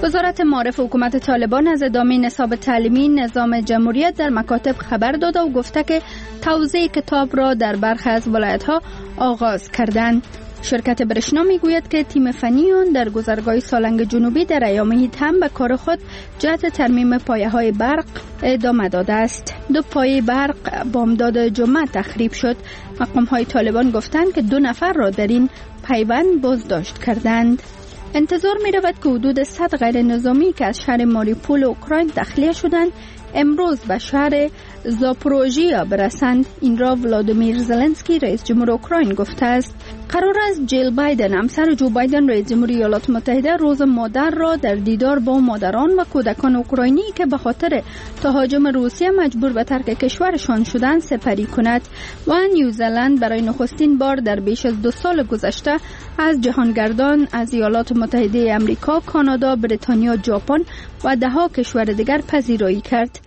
وزارت معارف حکومت طالبان از ادامه نصاب تعلیمی نظام جمهوریت در مکاتب خبر داده و گفته که توزیع کتاب را در برخی از ولایت‌ها آغاز کردند. شرکت برشنا میگوید که تیم فنی آن در گذرگاه سالنگ جنوبی در ایام عید هم به کار خود جهت ترمیم پایه‌های برق ادامه داده است. 2 پایه برق بامداد جمعه تخریب شد. مقام‌های طالبان گفتند که 2 نفر را در این پیوند بازداشت کردند. انتظار می رود که حدود 100 غیر نظامی که از شهر ماریوپول اوکراین تخلیه شدند امروز به شهر زاپوروژیا برسند. این را ولادیمیر زلنسکی رئیس جمهور اوکراین گفته است. قرار است جیل بایدن همسر جو بایدن رئیس جمهور ایالات متحده روز مادر را در دیدار با مادران و کودکان اوکراینی که به خاطر تهاجم روسیه مجبور به ترک کشورشان شدند سپری کند. و نیوزلند برای نخستین بار در بیش از 2 سال گذشته از جهانگردان از ایالات متحده آمریکا، کانادا، بریتانیا، ژاپن و 10 کشور دیگر پذیرایی کرد.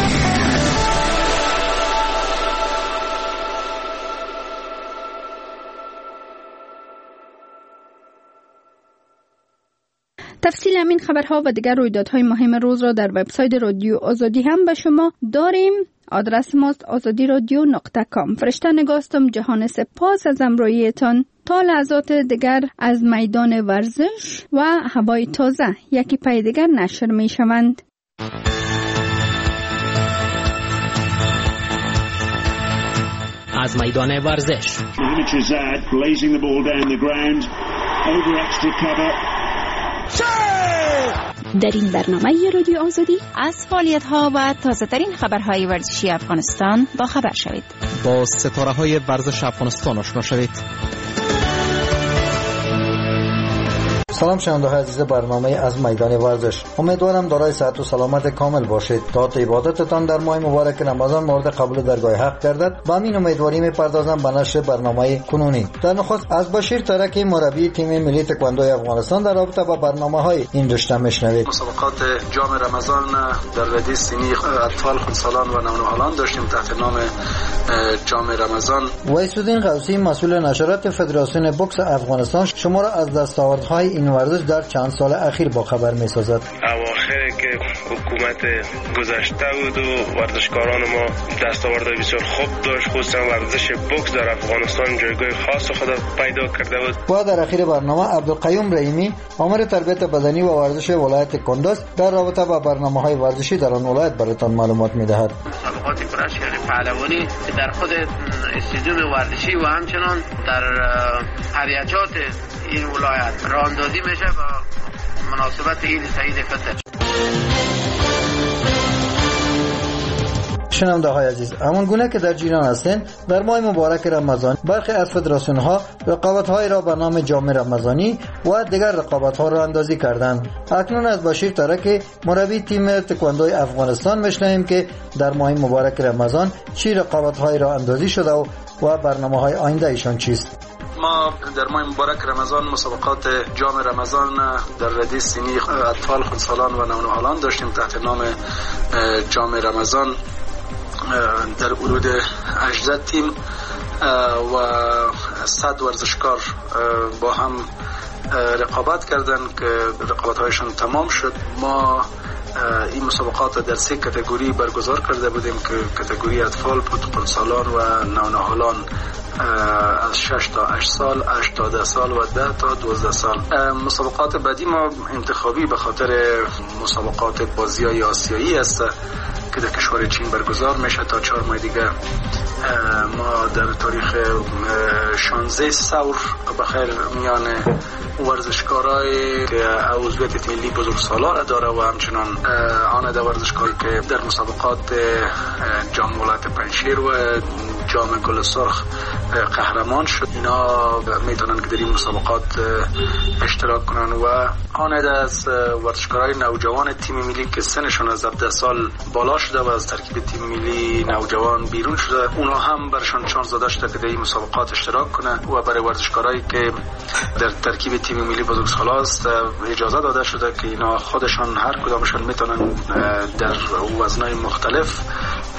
تفصیل همین خبرها و دیگر رویدادهای مهم روز را در وبسایت رادیو آزادی هم به شما داریم. آدرس ماست azadiradyo.com. فرشته نگاستم. جهان سپاس از همراهیتان. تا لحظات دیگر از میدان ورزش و هوای تازه یکی پای دیگر نشر می شوند. از میدان ورزش در این برنامه رادیو آزادی از فعالیت‌ها و تازه‌ترین خبرهای ورزشی افغانستان با خبر شوید. با ستاره‌های ورزش افغانستان آشنا شوید. سلام شنونده‌های عزیز برنامه از میدان ورزش. امیدوارم دارای صحت و سلامت کامل باشید. تا عبادتتان در ماه مبارک رمضان مورد قبول درگاه حق گردد. با همین امیدواری می‌پردازم به نشر برنامه کنونی. در نخست از بشیر ترکی مربی تیم ملی تکواندوی افغانستان در رابطه با برنامه‌های این رشته میشنوید. مسابقات جام رمضان در ردی سنی اطفال، خردسالان و نونهالان داشتیم تحت نام جام رمضان. ویسودین قوسی مسئول نشرات فدراسیون بوکس افغانستان شما را از دستاوردهای این ورزش در چند سال اخیر با خبر می‌سازد. اواخر که حکومت گذشته بود و ورزشکاران ما دستاوردهای بسیار خوب داشت، خصوصا ورزش بوکس در افغانستان جایگاه خاص خود پیدا کرده بود. و در اخیر برنامه عبدالقیوم رحیمی آمر تربیت بدنی و ورزش ولایت کندوز در رابطه با برنامه‌های ورزشی در آن ولایت براتان معلومات می‌دهد. مسابقات کراش یعنی پهلوانی که در خود استادیوم ورزشی و همچنان در هریجات این ولایت راهاندازی میشه با مناسبت عید سعید فطر. شنونده‌های عزیز، همان گونه که در جریان هستند، در ماه مبارک رمضان برخی از فدراسیون‌ها رقابت‌های را به نام جام رمضانی و دیگر رقابت‌ها را اندازی کردند. اکنون از بشیر ترکی مربی تیم تکواندوی افغانستان می‌شنویم که در ماه مبارک رمضان چه رقابت‌هایی را اندازی شده و برنامه‌های آینده ایشان چیست. ما در ماه مبارک رمضان مسابقات جام رمضان در ردی سنی اطفال، خردسالان و نونهالان داشتیم تحت نام جام رمضان. در حدود 18 تیم و 100 ورزشکار با هم رقابت کردند که رقابت‌هایشان تمام شد. ما این مسابقات در 3 کاتگوری برگزار کرده بودیم که کاتگوری اطفال بود، خردسالان و نونهالان از 6 تا 8 سال، 8 تا 10 سال و 10 تا 12 سال. مسابقات بعدی ما انتخابی به خاطر مسابقات بازی‌های آسیایی است که در کشور چین برگزار میشه تا 4 ماه دیگه. ما در تاریخ 16 ثور بخیر میان ورزشکارای که عضویت ملی بزرگسالان داره و همچنان آن در ورزشکاری که در مسابقات جام ولایت پنجشیر و جام گل سرخ قهرمان شد، اینا میتونن که در این مسابقات اشتراک کنن و آن از ورزشکارای نوجوان تیم ملی که سنشون از 17 سال بالا شده و از ترکیب تیم ملی نوجوان بیرون شده، اونا هم برشان شانس داده شده که در این مسابقات اشتراک کنه و برای ورزشکارایی که در ترکیب تیم ملی بزرگسالان است اجازه داده شده که اینا خودشان هر کدامشان میتونن در وزنهای مختلف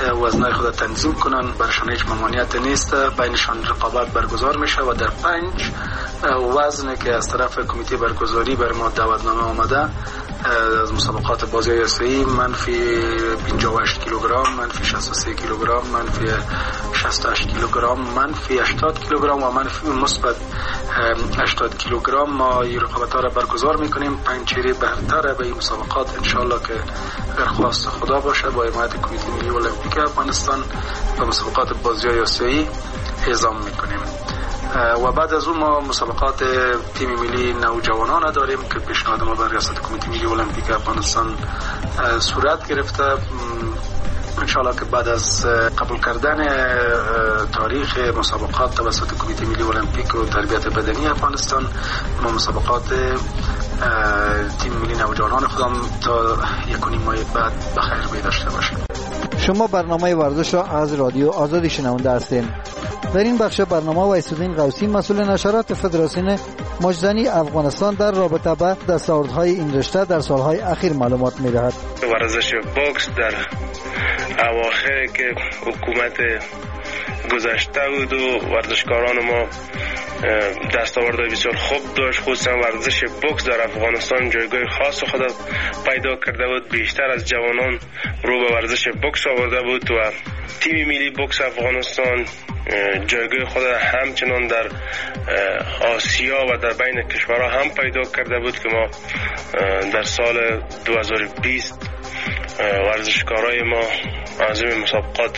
وزنای خود تنظیم کنن، برشان هیچ ممانعت نیست. بینشان رقابت برگزار میشه و در 5 وزن که از طرف کمیته برگزاری بر ما دعوتنامه آمده از مسابقات بازی آسیایی منفی 58 کیلوگرم، منفی 63 کیلوگرم، منفی 68 کیلوگرم، منفی 80 کیلوگرم و منفی مثبت 80 کیلوگرم ما این رقابت ها را برگزار میکنیم. پنجشنبه برتر به این مسابقات انشالله که اگر خواست خدا باشه با حمایت کمیته ملی المپیک افغانستان و مسابقات بازی آسیایی اعزام میکنیم. و بعد از اون ما مسابقات تیم ملی نوجوانان داریم که پیشنهاد ما بر ریاست کمیته ملی المپیک افغانستان صورت گرفته. انشاءالله که بعد از قبول کردن تاریخ مسابقات توسط کمیته ملی المپیک و تربیت بدنی افغانستان ما مسابقات تیم ملی نوجوانان خودم تا 1.5 ماه بعد بخیر بی داشته باشیم. شما برنامه ورزش را از رادیو آزادی شنونده هستین. در این بخش برنامه ویس‌الدین قوسی مسئول نشرات فدراسیون مجزنی افغانستان در رابطه با دستاوردهای این رشته در سالهای اخیر معلومات می‌دهد. ورزش بوکس در اواخر که حکومت گذشته بود و ورزشکاران ما دستاوردهای بسیار خوب داشت، خصوصا ورزش بوکس در افغانستان جایگاه خاص خود پیدا کرده بود. بیشتر از جوانان رو به ورزش بوکس آورده بود و تیم ملی بوکس افغانستان جایگاه خود همچنان در آسیا و در بین کشورها هم پیدا کرده بود که ما در سال 2020 ورزشکارای ما عازم مسابقات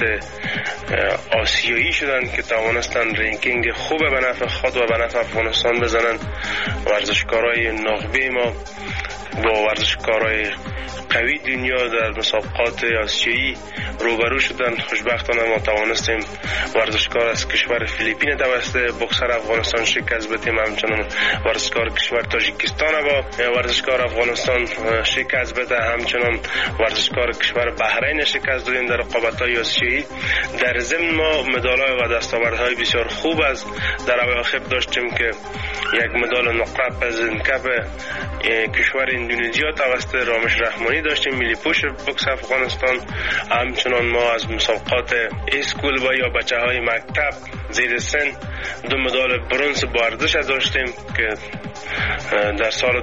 آسیایی شدند که توانستند رنکینگ خوب به نفع خود و به نفع افغانستان بزنند. ورزشکارای نخبه ما با ورزشکارای قوی دنیا در مسابقات آسیایی روبرو شدند. خوشبختانه ما توانستیم ورزشکار از کشور فیلیپین توسط بوکسر افغانستان شکست بدیم، همچنان ورزشکار کشور تاجیکستان با ورزشکار افغانستان شکست بده، همچنان ورزشکار کشور بحرین شکست دادیم در رقابت‌های آسیایی. در ضمن ما مدال‌های و دستاوردهای بسیار خوب از در اواخر داشتیم که یک مدال نقره از کپ کشور اندونزیا توسط رامش رحمانی داشتیم، ملی پوش بوکس افغانستان. همچنان ما از مسابقات اسکول و یا بچه‌های مکتب زیر سن 2 مدال برنز با ارزش داشتیم که در سال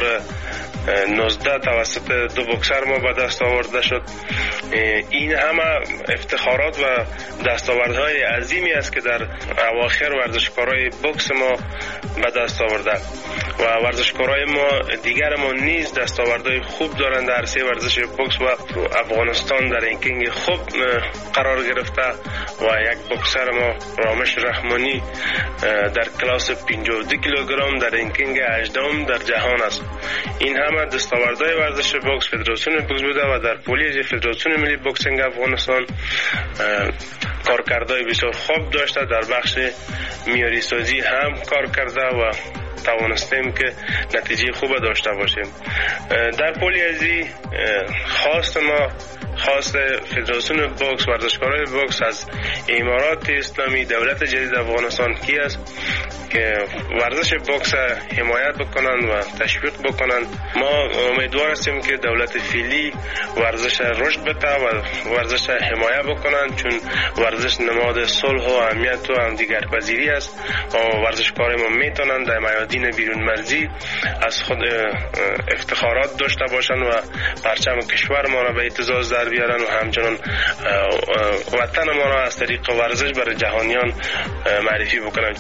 2019 توسط 2 بوکسر ما به دست آورده شد. این همه افتخارات و دستاوردهای عظیمی است که در اواخر ورزشکارای بوکس ما به دست آورده و ورزشکارای ما دیگر ما نیز دستاوردهای خوب دارند در عرصه ورزش بوکس و افغانستان در رنکینگ خوب قرار گرفته و یک بوکسر ما رامش رحمانی در کلاس 52 کیلوگرم در رنکینگ 18ام در جهان است. این همه دستاوردهای ورزش بوکس فدراسیون بوکس بوده و در پولیج فدراسیون ملی بوکسینگ افغانستان کارکردهای بسیار خوب داشته. در بخش معیاری سازی هم کار کرده و توانستیم که نتیجه خوب داشته باشیم. در پولیازی خواست ما، خواست فدراسیون بوکس، ورزشکارای بوکس از امارات اسلامی دولت جدید افغانستان کی است که ورزش بوکس حمایت بکنند و تشویق بکنند. ما امیدوار هستیم که دولت فعلی ورزش رشد بده و ورزش حمایت بکنند، چون ورزش نماد صلح و امنیت و همدیگرپذیری است و ورزشکار ما میتونند در میادین بیرون مرزی از خود افتخارات داشته باشند و پرچم کشور ما را به اعتزاز در بیارن و همچنان وطن ما را از طریق ورزش برای جهانیان معرفی بکنند.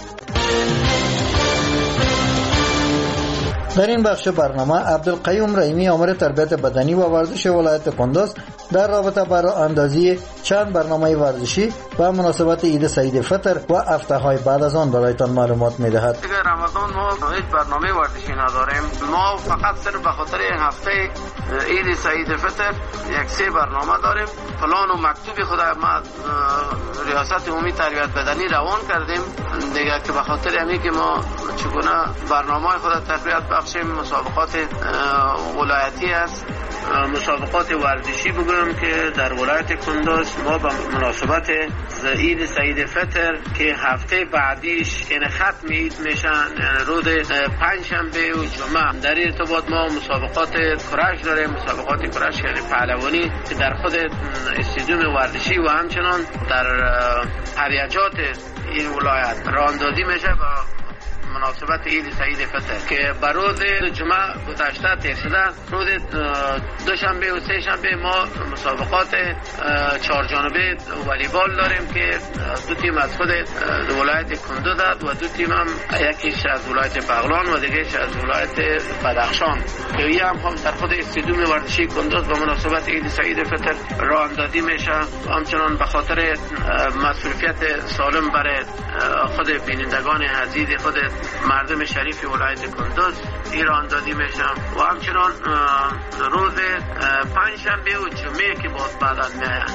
در این بخش برنامه عبدالقیوم رحیمی آمر تربیت بدنی و ورزش ولایت کندوز در رابطه با راه اندازی چند برنامه ورزشی و مناسبت عید سعید فطر و هفته‌های بعد از آن برایتان معلومات می‌دهد. دیگه رمضان ما هیچ برنامه ورزشی نداریم. ما فقط صرف به خاطر این هفته عید سعید فطر 1 برنامه داریم. پلان و مکتوب خود ما ریاست عمومی تربیت بدنی روان کردیم دیگه که به خاطر همین که ما چگونه برنامه خود تربیت بخش مسابقات ولایتی است. مسابقات ورزشی بگویم که در ولایت کندوز ما به مناسبت عید سعید فطر که هفته بعدیش یعنی ختم عید میشن، روز پنجشنبه و جمعه، در ارتباط ما مسابقات کرش داریم. مسابقات کرش یعنی پهلوانی که در خود استادیوم ورزشی و همچنان در هریجات این ولایت راه اندازی میشه با مناسبت عید سعید فطر که بر روز جمعه گذشته ترسیده. روز دوشنبه و سه شنبه ما مسابقات چهار جانبه والیبال داریم که دو تیم از خود ولایت کندوز است و دو تیم هم یکیش از ولایت بغلان و دیگه‌اش از ولایت بدخشان که این هم در خود استادیوم ورزشی کندوز به مناسبت عید سعید فطر راه اندازی میشه. همچنان به خاطر مسئولیت سالم برای خود بینندگان عزیز خود مردم شریف ولایت کندوز ایران دادی میشه و همچنان روز پنجشنبه و جمعه که بعد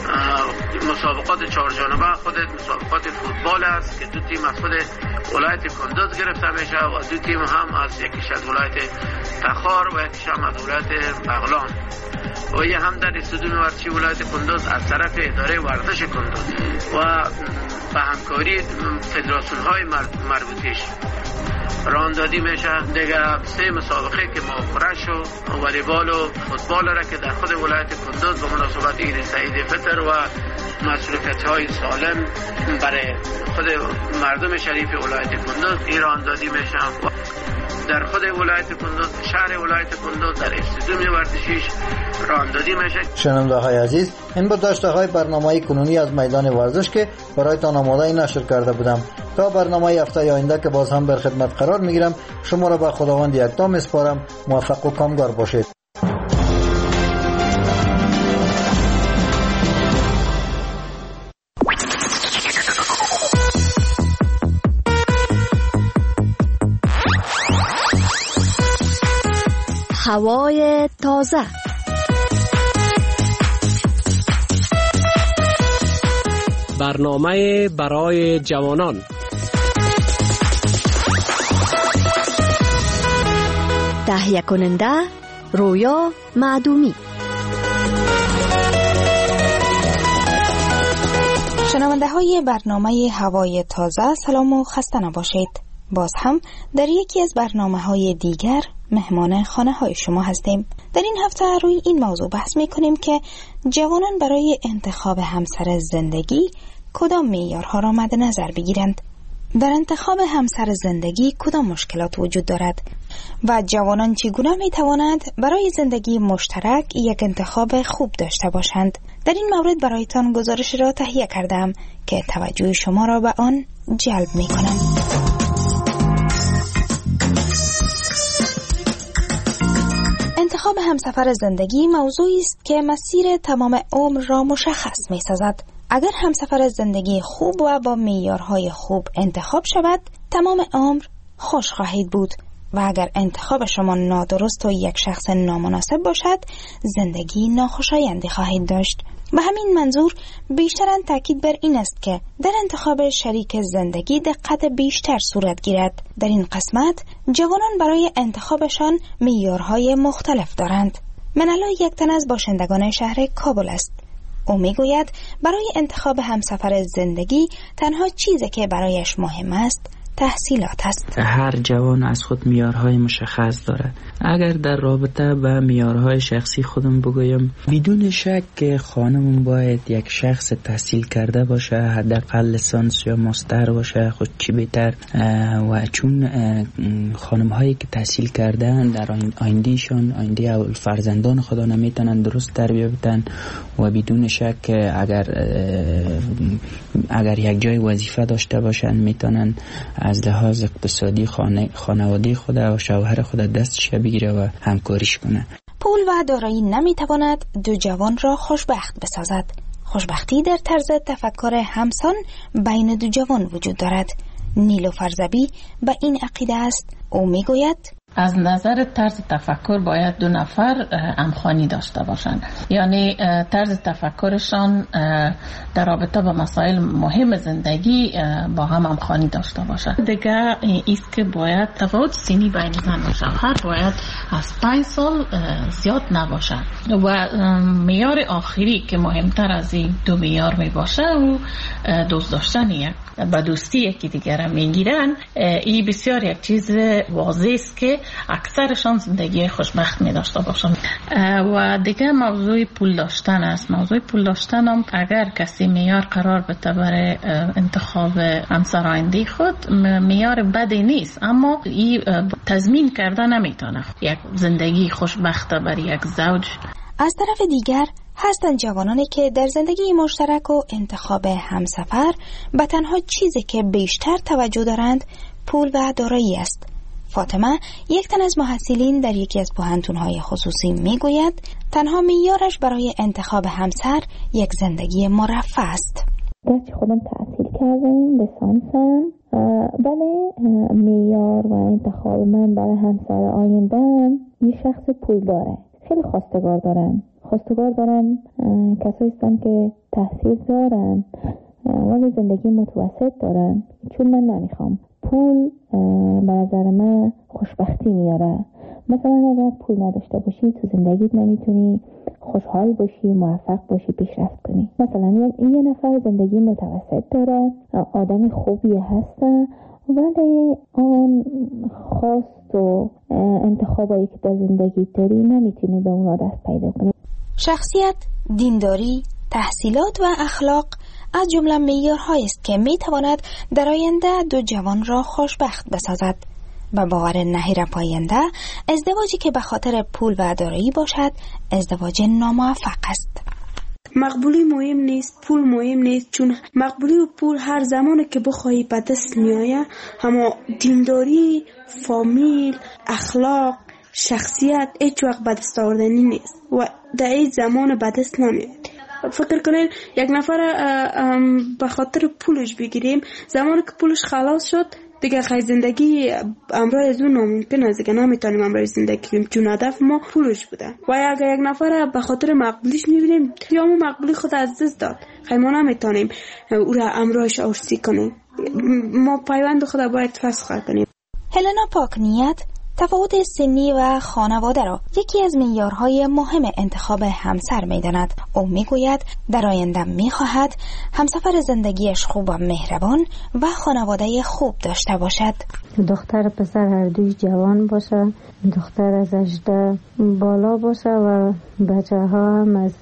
مسابقات چهار جانبه خود مسابقات فوتبال است که دو تیم از خود ولایت کندوز گرفته میشه و دو تیم هم از یکیش از ولایت تخار و یکیش هم از ولایت بغلان و یه هم در استادیوم ورزشی ولایت کندوز از طرف اداره ورزش کندوز و به همکاری فدراسیون های مربوطیش راه دادی میشه. دیگه سه مسابقه که ما کرش و والیبال و فوتبال را که در خود ولایت کندوز به مناسبت عید سعید فطر و مسئولیت های سالم برای خود مردم شریف ولایت کندوز ایران دادی میشه. در خود ولایت کندوز، شهر ولایت کندوز، در استادیوم ورزشیش راهاندازی میشه. شنونده‌های عزیز، این بود داشته‌های برنامه کنونی از میدان ورزش که برایتان آماده نشر کرده بودم. تا برنامه هفته آینده که باز هم در خدمت قرار میگیرم، شما را به خداوند یکتا میسپارم. موفق و کامگار باشید. هوای تازه. برنامه برای جوانان. تهیه کننده رویا معدومی. شنونده های برنامه هوای تازه، سلام و خسته نباشید. باز هم در یکی از برنامه‌های دیگر مهمان خانه‌های شما هستیم. در این هفته روی این موضوع بحث می‌کنیم که جوانان برای انتخاب همسر زندگی کدام معیارها را مد نظر بگیرند. در انتخاب همسر زندگی کدام مشکلات وجود دارد و جوانان چگونه می‌توانند برای زندگی مشترک یک انتخاب خوب داشته باشند. در این مورد برایتان گزارش را تهیه کردم که توجه شما را به آن جلب می‌کنم. انتخاب همسفر زندگی موضوعی است که مسیر تمام عمر را مشخص می‌سازد. اگر همسفر زندگی خوب و با معیارهای خوب انتخاب شود، تمام عمر خوش خواهید بود و اگر انتخاب شما نادرست و یک شخص نامناسب باشد، زندگی ناخوشایندی خواهید داشت. به همین منظور بیشتراً تاکید بر این است که در انتخاب شریک زندگی دقت بیشتر صورت گیرد. در این قسمت جوانان برای انتخابشان معیارهای مختلف دارند. منالا یک تن از باشندگان شهر کابل است. او میگوید برای انتخاب همسفر زندگی تنها چیزی که برایش مهم است تحصیلات است. هر جوان از خود معیارهای مشخص دارد. اگر در رابطه با معیارهای شخصی خودم بگویم، بدون شک خانمون باید یک شخص تحصیل کرده باشه، حداقل لیسانس یا ماستر باشه، خود چی بهتر. و چون خانم هایی که تحصیل کردن در آیندهشان، آینده فرزندان خدا نمیتونن درست تربیت بدن و بدون شک اگر یک جای وظیفه داشته باشن میتونن از لحاظ اقتصادی خانواده خود و شوهر خود دستش بگیره و همکاریش کنه. پول و دارایی نمیتواند دو جوان را خوشبخت بسازد. خوشبختی در طرز تفکر همسان بین دو جوان وجود دارد. نیلوفر زبی به این عقیده است. او میگوید از نظر طرز تفکر باید دو نفر همخوانی داشته باشند، یعنی طرز تفکرشان در رابطه با مسائل مهم زندگی با هم همخوانی داشته باشند. دیگه ایست که باید تفاوت سنی بین زن و شوهر باید از 5 سال زیاد نباشه و معیار آخری که مهمتر از این دو معیار می باشه و دوست داشتن یک با دوستی یکی دیگر میگیرن. این بسیار یک چیز واضح است که اکثرشان زندگی خوشبخت می داشته باشند. و دیگه موضوع پول داشتن است. موضوع پول داشتن هم اگر کسی معیار قرار بده برای انتخاب همسر آینده خود معیار بدی نیست، اما این تضمین کرده نمیتونه یک زندگی خوشبخت برای یک زوج. از طرف دیگر هستند جوانانی که در زندگی مشترک و انتخاب همسفر به تنها چیزی که بیشتر توجه دارند پول و دارایی است. فاطمه، یک تن از محصلین در یکی از پوهنتون‌های خصوصی میگوید تنها معیارش برای انتخاب همسر یک زندگی مرفه است. گرچه خودم تحصیل کردم، لیسانسم، ولی معیار و انتخاب من برای همسر آینده‌ام یه شخص پول داره. خیلی خواستگار دارم کسایی هستن که تحصیل دارن ولی زندگی متوسط دارن، چون من نمیخوام. پول به نظر من خوشبختی میاره. مثلا اگر پول نداشته باشی تو زندگیت نمیتونی خوشحال باشی، موفق باشی، پیشرفت کنی. مثلا یه نفر زندگی متوسط داره، آدم خوبی هسته ولی آن خواست و انتخابایی که در زندگی داری نمیتونی به اونا دست پیدا کنی. شخصیت، دینداری، تحصیلات و اخلاق از جمله معیارهایی است که میتواند در آینده دو جوان را خوشبخت بسازد. و باور نهیر پاینده ازدواجی که به خاطر پول و دارایی باشد ازدواج ناموفق است. مقبولی مهم نیست، پول مهم نیست، چون مقبولی و پول هر زمانی که بخواهی به دست میآید، اما دینداری، فامیل، اخلاق، شخصیت هیچ وقت به دست آوردنی نیست و در این زمان به دست نمیاد. فکر کنید یک نفر به خاطر پولش بگیریم، زمانی که پولش خلاص شد دیگه خیلی زندگی امرای از اون ناممکن است، دیگه نمیتونیم امرای زندگی کنیم چون هدف ما پولش بوده. و اگر یک نفر به خاطر مقبولیش میبینیم یا ما مقبولی خود از دست داد، خیلی ما نمیتونیم او را امرایش آرسی کنیم. ما پیوند خود باید فسخ کنیم. هلنا پاکنیت تفاوت سنی و خانواده را یکی از معیارهای مهم انتخاب همسر می‌داند. او میگوید در آینده می‌خواهد همسفر زندگیش خوب و مهربان و خانواده خوب داشته باشد. دختر پسر هر دوی جوان باشه، دختر از 18 بالا باشه و بچه ها هم از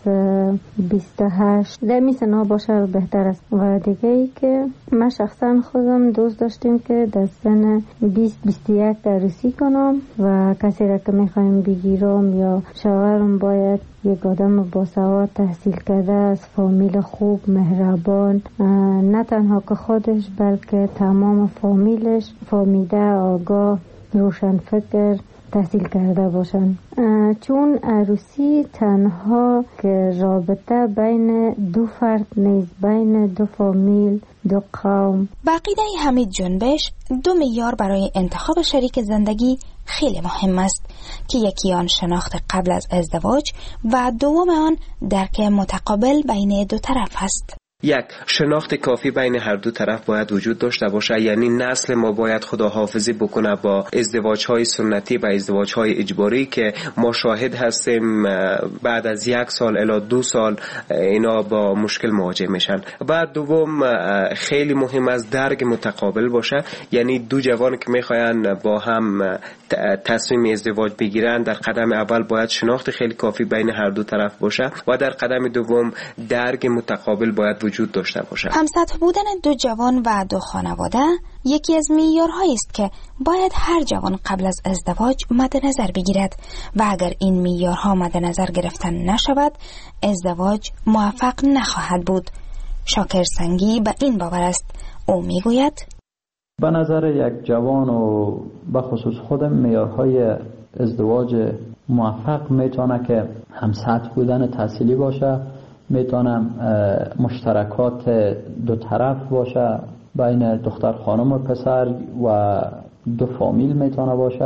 28 در میسنا باشه بهتر است. و دیگه ای که من شخصا خودم دوست داشتیم که در سن 20-21 عروسی کنم و کسی را که میخوایم بگیرم یا شوهرم باید یک آدم باسواد تحصیل کرده از فامیل خوب مهربان، نه تنها که خودش بلکه تمام فامیلش فامیده آگاه روشن فکر تحصیل کرده باشن، چون عروسی تنها که رابطه بین دو فرد نیست، بین دو فامیل، دو قوم. عقیده حمید جنبش دو معیار برای انتخاب شریک زندگی خیلی مهم است که یکی آن شناخت قبل از ازدواج و دوم آن درک متقابل بین دو طرف است. یک، شناخت کافی بین هر دو طرف باید وجود داشته باشه، یعنی نسل ما باید خداحافظی بکنه با ازدواج‌های سنتی و ازدواج‌های اجباری که ما شاهد هستیم بعد از 1 سال الی 2 سال اینا با مشکل مواجه میشن. بعد دوم خیلی مهم است درک متقابل باشه، یعنی دو جوان که میخواین با هم تصمیم ازدواج بگیرن در قدم اول باید شناخت خیلی کافی بین هر دو طرف باشه و در قدم دوم درک متقابل باید وجود داشته باشه. همسطح بودن دو جوان و دو خانواده یکی از معیارهایی است که باید هر جوان قبل از ازدواج مد نظر بگیرد و اگر این معیارها مد نظر گرفتن نشود ازدواج موفق نخواهد بود. شاکر سنگی به این باور است. او میگوید به نظر یک جوان و به خصوص خودم معیارهای ازدواج موفق میتونه که همسطح بودن تحصیلی باشه، میتونم مشترکات دو طرف باشه بین دختر خانم و پسر و دو فامیل میتونه باشه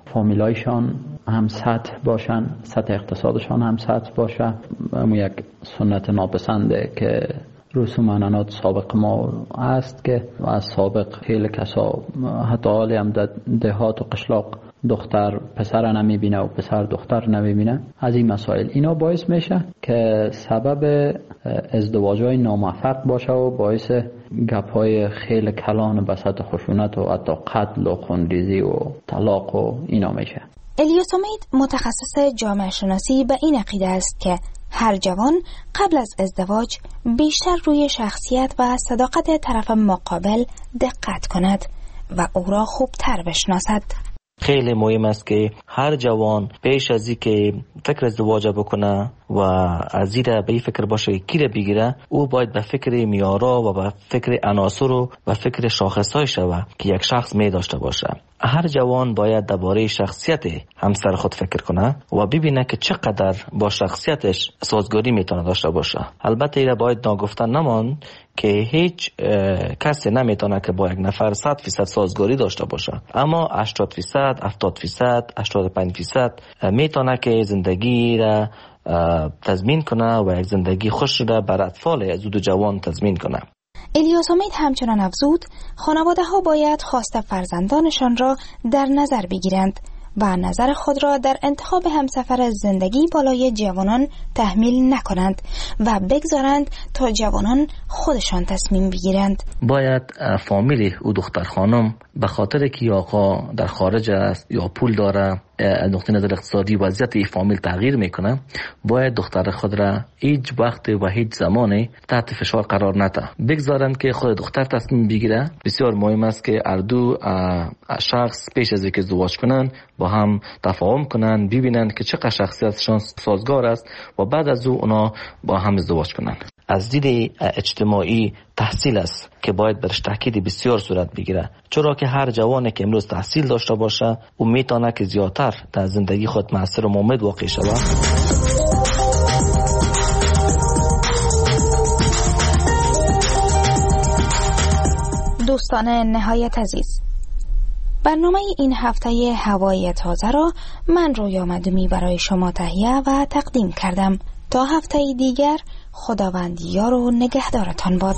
فامیلایشان هم سطح باشن، سطح اقتصادشان هم سطح باشه. یک سنت ناپسنده که رسوم عنعنات سابق ما است که از سابق خیلی کسا حتی حالی هم در دهات و قشلاق دختر پسر نمیبینه و پسر دختر نمیبینه. از این مسائل اینا باعث میشه که سبب ازدواج‌های ناموفق باشه و باعث گپ‌های خیلی کلان بساط خشونت و حتی قتل و خونریزی و طلاق و اینا میشه. الیاس امید متخصص جامعه شناسی به این عقیده است که هر جوان قبل از ازدواج بیشتر روی شخصیت و صداقت طرف مقابل دقت کند و او را خوبتر بشناسد. خیلی مهم است که هر جوان پیش از اینکه فکر ازدواج بکنه و از این به فکر باشه کی را بگیره، او باید به فکر میارا و به فکر عناصر و به فکر شاخصهای شود که یک شخص می داشته باشه. هر جوان باید درباره شخصیت همسر خود فکر کنه و ببینه که چقدر با شخصیتش سازگاری میتونه داشته باشه. البته اینا باید ناگفتن نمان که هیچ کسی نمیتونه که با یک نفر 100% سازگاری داشته باشه، اما 80%، 70%، 85% میتونه که زندگی را تضمین کنه و یک زندگی خوش را بر اطفال زود جوان تضمین کنه. الیاس امید همچنان افزود خانواده ها باید خواست فرزندانشان را در نظر بگیرند و نظر خود را در انتخاب همسفر زندگی بالای جوانان تحمیل نکنند و بگذارند تا جوانان خودشان تصمیم بگیرند. باید فامیل او دختر خانم به خاطر که آقا در خارج است یا پول داره، از نقطه نظر اقتصادی وضعیت این فامیل تغییر میکنه، باید دختر خود را هیچ وقت و هیچ زمانی تحت فشار قرار نده، بگذارند که خود دختر تصمیم بگیره. بسیار مهم است که هر دو شخص پیش از اینکه ازدواج کنن با هم تفاهم کنن، ببینن که چقدر شخصیتشان سازگار است و بعد از اونا با هم ازدواج کنن. از دید اجتماعی تحصیل است که باید برش تاکید بسیار صورت بگیره، چرا که هر جوانی که امروز تحصیل داشته باشه او میتونه که زیادتر در زندگی خود مؤثر و مؤمن واقع شود. دوستان نهایت عزیز، برنامه این هفته هوای تازه را من رویا مدومی برای شما تهیه و تقدیم کردم. تا هفته دیگر خداوند یار و نگهدارتان باد.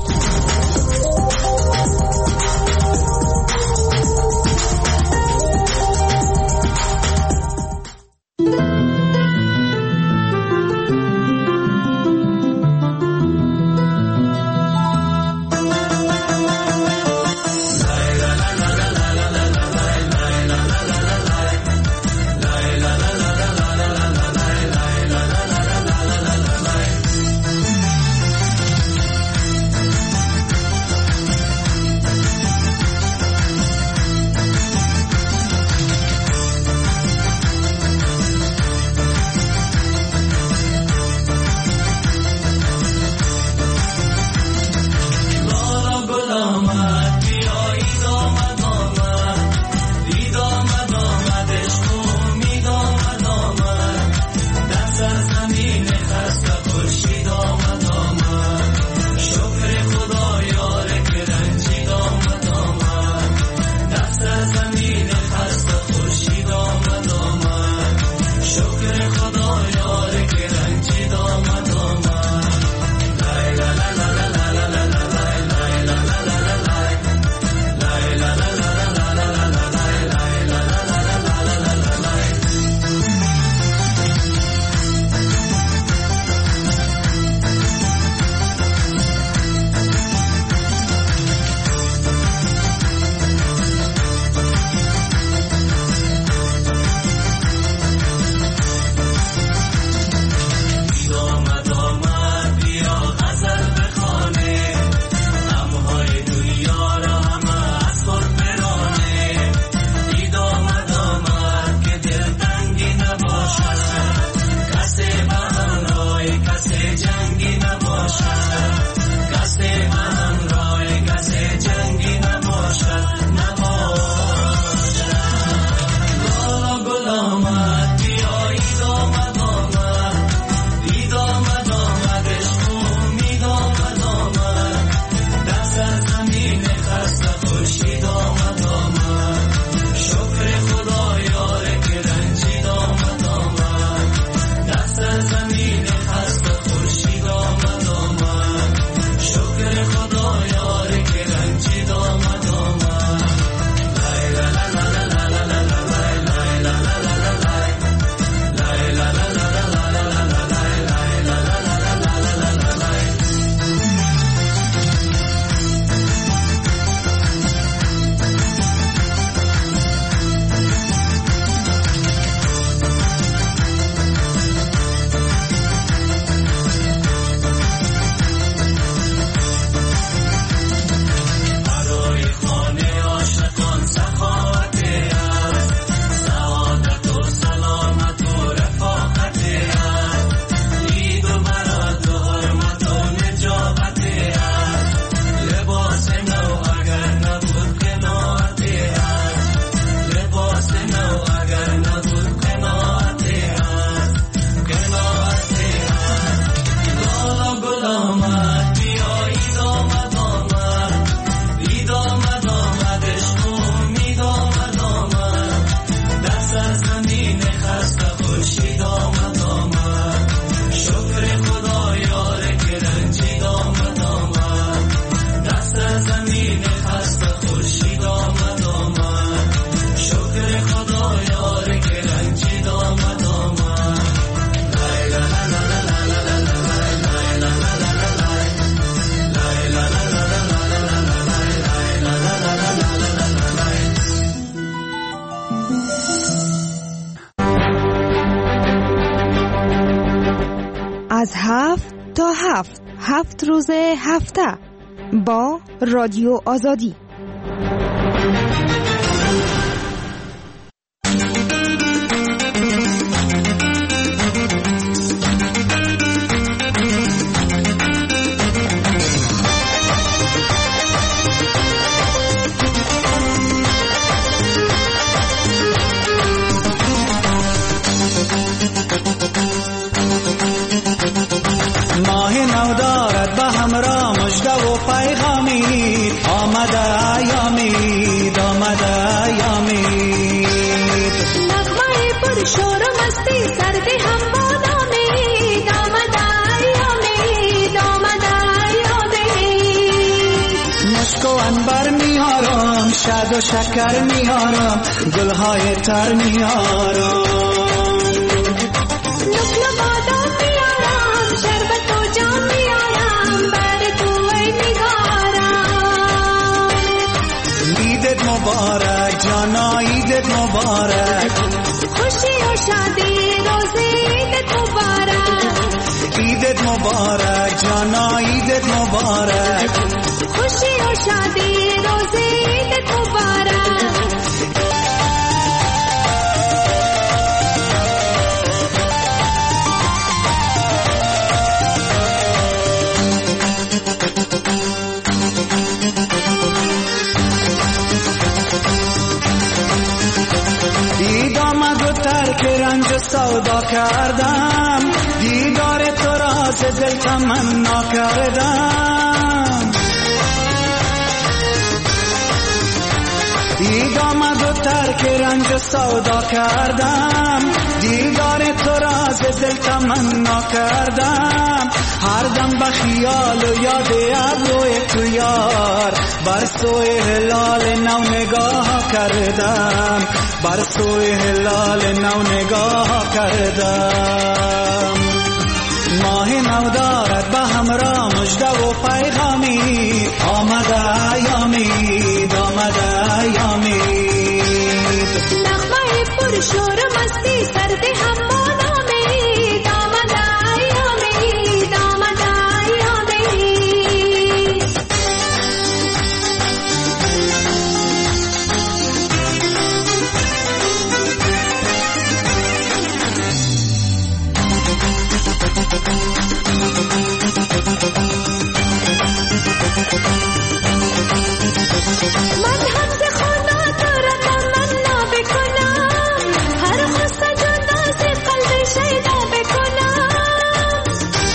از 7 تا 7 روز هفته با رادیو آزادی. ماه نو دارد به همراه مژده و پیغامی، آمده ایامید، آمده ایامید. نغمه پر شور و مستی سردی هم بادامید، آمده ایامید، آمده ایامید. مشک و عنبر میارم، شاد و شکر میارم، گلهای تر میارم. نقل بادام میارم، شربت و جام میارم، بر تو ای نگارم. عیدت مبارک جانا، عیدت مبارک، خوشی و شادی روزی عیدت مبارک. عیدت مبارک جانا، عیدت مبارک، خوشی و شادی روزی عیدت مبارک. دید آمد و ترک رنج و سودا کردم، دیدار تو را ز دل تمنا کردم. دید آمد و ترک رنج و سودا کردم، دیدار تو را ز دل تمنا کردم. هر دم به خیال و یاد ابروی تو یار، بر سوی هلال نو نگاه کردم، بر سوی هلال نو نگاه کردم. ماه نو دارد به همراه مژده و پیغامی، آمده ایامید، آمده ایامید. نغمه پر شور و مستی سردی هم بادامید، آمده ایامید، آمده ایامید. من هم ز خدا تو را تمنا بکنم، هر خسته جدا ز قلب شیدا بکنم.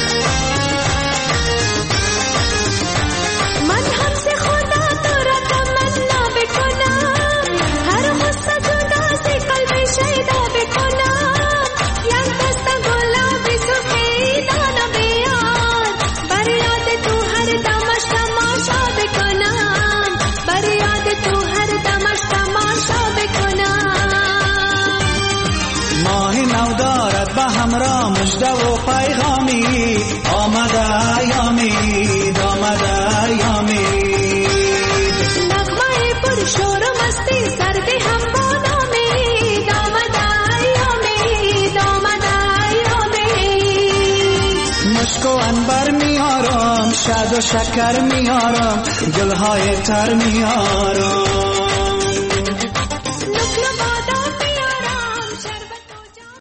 من هم ز خدا تو را تمنا بکنم، هر خسته جدا ز قلب شیدا بکنم. یک دست گلابی سفیدانه بیار، بر یاد تو هر دمش تماشا بکنم، بر یاد تو هر دمش تماشا بکنم. ماه نو دارد به همراه مژده و پیغامی، آمده ایامید، آمده ایامید. نغمه پر شور و مستی سردی هم بادامید، آمده ایامید، آمده ایامید. مشک و عنبر میارم، شاد و شکر میارم، گلهای تر میارم.